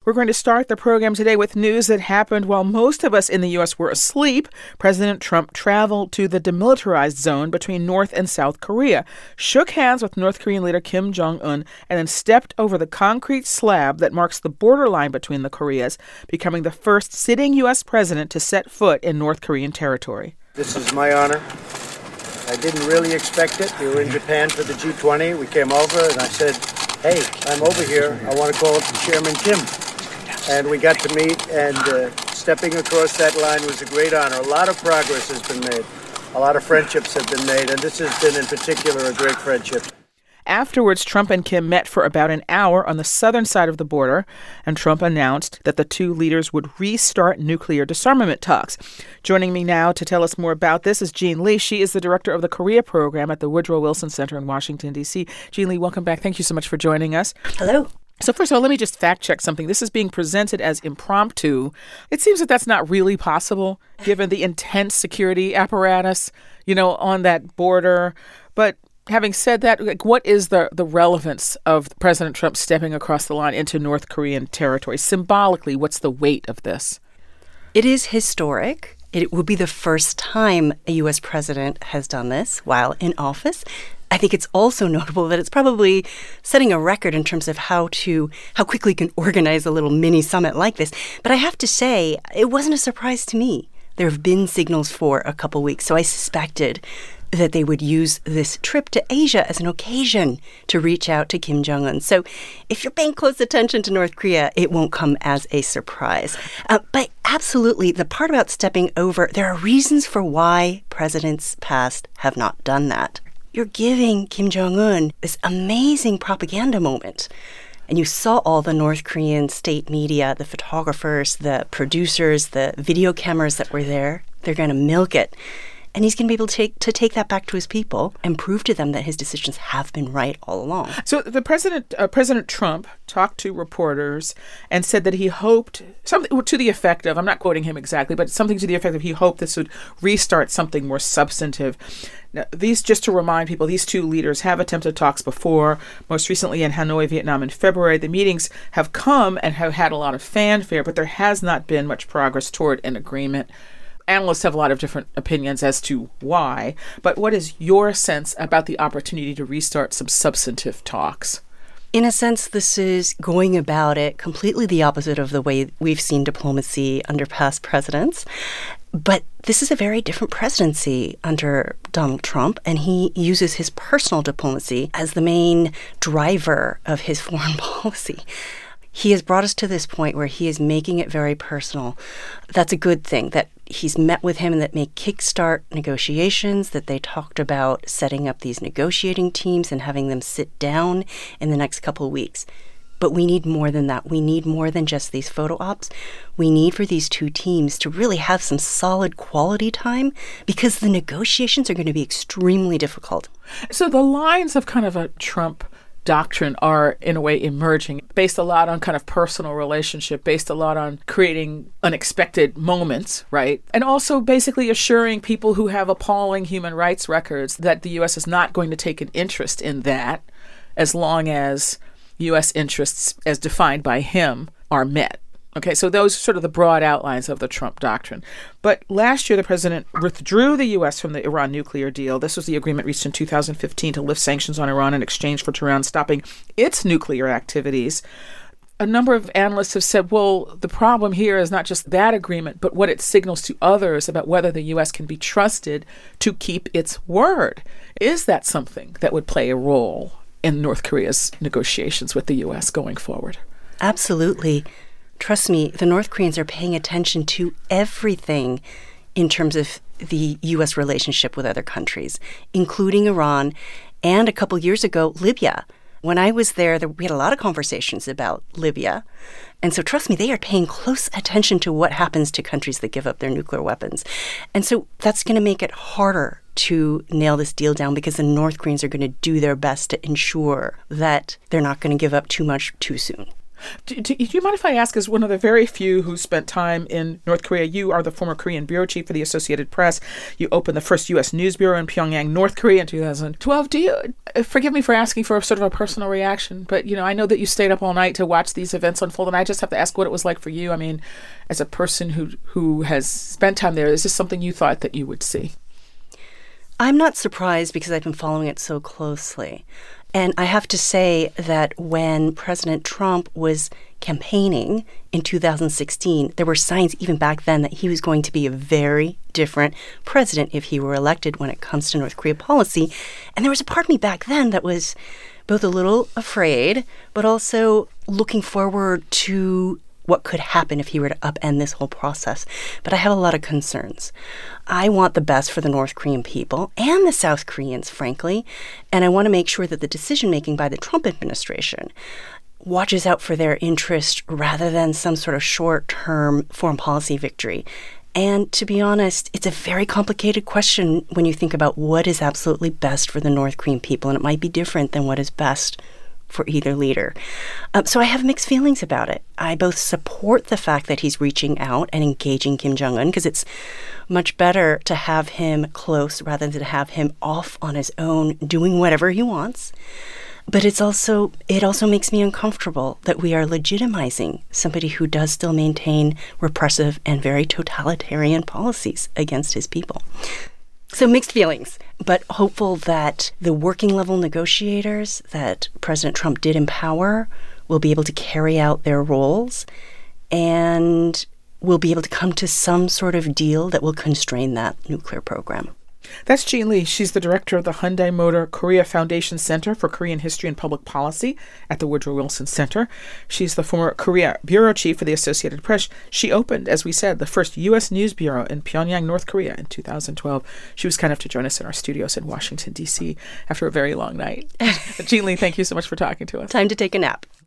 We're going to start the program today with news that happened while most of us in the U.S. were asleep. President Trump traveled to the demilitarized zone between North and South Korea, shook hands with North Korean leader Kim Jong-un, and then stepped over the concrete slab that marks the borderline between the Koreas, becoming the first sitting U.S. president to set foot in North Korean territory. This is my honor. I didn't really expect it. We were in Japan for the G20. We came over and I said, hey, I'm over here. I want to call Chairman Kim. And we got to meet, and stepping across that line was a great honor. A lot of progress has been made. A lot of friendships have been made, and this has been in particular a great friendship. Afterwards, Trump and Kim met for about an hour on the southern side of the border, and Trump announced that the two leaders would restart nuclear disarmament talks. Joining me now to tell us more about this is Jean Lee. She is the director of the Korea program at the Woodrow Wilson Center in Washington, D.C. Jean Lee, welcome back. Thank you so much for joining us. Hello. So first of all, let me just fact check something. This is being presented as impromptu. It seems that that's not really possible, given the intense security apparatus, on that border. But having said that, what is the relevance of President Trump stepping across the line into North Korean territory? Symbolically, what's the weight of this? It is historic. It would be the first time a U.S. president has done this while in office. I think it's also notable that it's probably setting a record in terms of how quickly you can organize a little mini summit like this. But I have to say, it wasn't a surprise to me. There have been signals for a couple weeks, so I suspected that they would use this trip to Asia as an occasion to reach out to Kim Jong-un. So if you're paying close attention to North Korea, it won't come as a surprise. But absolutely, the part about stepping over, there are reasons for why presidents past have not done that. You're giving Kim Jong-un this amazing propaganda moment. And you saw all the North Korean state media, the photographers, the producers, the video cameras that were there. They're going to milk it. And he's going to be able to take that back to his people and prove to them that his decisions have been right all along. So the President Trump talked to reporters and said that he hoped something to the effect of, I'm not quoting him exactly, but something to the effect of he hoped this would restart something more substantive. Now, just to remind people, these two leaders have attempted talks before, most recently in Hanoi, Vietnam in February. The meetings have come and have had a lot of fanfare, but there has not been much progress toward an agreement. Analysts have a lot of different opinions as to why, but what is your sense about the opportunity to restart some substantive talks? In a sense, this is going about it completely the opposite of the way we've seen diplomacy under past presidents. But this is a very different presidency under Donald Trump, and he uses his personal diplomacy as the main driver of his foreign policy. He has brought us to this point where he is making it very personal. That's a good thing, that he's met with him and that may kickstart negotiations, that they talked about setting up these negotiating teams and having them sit down in the next couple of weeks. But we need more than that. We need more than just these photo ops. We need for these two teams to really have some solid quality time because the negotiations are going to be extremely difficult. So the lines of kind of a Trump doctrine are, in a way, emerging, based a lot on kind of personal relationship, based a lot on creating unexpected moments, right? And also basically assuring people who have appalling human rights records that the U.S. is not going to take an interest in that as long as U.S. interests, as defined by him, are met. Okay, so those are sort of the broad outlines of the Trump doctrine. But last year, the president withdrew the U.S. from the Iran nuclear deal. This was the agreement reached in 2015 to lift sanctions on Iran in exchange for Tehran stopping its nuclear activities. A number of analysts have said, well, the problem here is not just that agreement, but what it signals to others about whether the U.S. can be trusted to keep its word. Is that something that would play a role in North Korea's negotiations with the U.S. going forward? Absolutely. Trust me, the North Koreans are paying attention to everything in terms of the U.S. relationship with other countries, including Iran, and a couple years ago, Libya. When I was there, we had a lot of conversations about Libya. And so trust me, they are paying close attention to what happens to countries that give up their nuclear weapons. And so that's going to make it harder to nail this deal down because the North Koreans are going to do their best to ensure that they're not going to give up too much too soon. Do you mind if I ask, as one of the very few who spent time in North Korea, you are the former Korean bureau chief for the Associated Press. You opened the first U.S. news bureau in Pyongyang, North Korea in 2012. Do you, forgive me for asking for sort of a personal reaction, but, I know that you stayed up all night to watch these events unfold, and I just have to ask what it was like for you. I mean, as a person who has spent time there, is this something you thought that you would see? I'm not surprised because I've been following it so closely. And I have to say that when President Trump was campaigning in 2016, there were signs even back then that he was going to be a very different president if he were elected when it comes to North Korea policy. And there was a part of me back then that was both a little afraid, but also looking forward to what could happen if he were to upend this whole process. But I have a lot of concerns. I want the best for the North Korean people and the South Koreans, frankly, and I want to make sure that the decision-making by the Trump administration watches out for their interest rather than some sort of short-term foreign policy victory. And to be honest, it's a very complicated question when you think about what is absolutely best for the North Korean people, and it might be different than what is best for either leader. So I have mixed feelings about it. I both support the fact that he's reaching out and engaging Kim Jong-un, because it's much better to have him close rather than to have him off on his own doing whatever he wants. But it also makes me uncomfortable that we are legitimizing somebody who does still maintain repressive and very totalitarian policies against his people. So mixed feelings, but hopeful that the working level negotiators that President Trump did empower will be able to carry out their roles and will be able to come to some sort of deal that will constrain that nuclear program. That's Jean Lee. She's the director of the Hyundai Motor Korea Foundation Center for Korean History and Public Policy at the Woodrow Wilson Center. She's the former Korea bureau chief for the Associated Press. She opened, as we said, the first U.S. news bureau in Pyongyang, North Korea in 2012. She was kind enough to join us in our studios in Washington, D.C. after a very long night. Jean Lee, thank you so much for talking to us. Time to take a nap.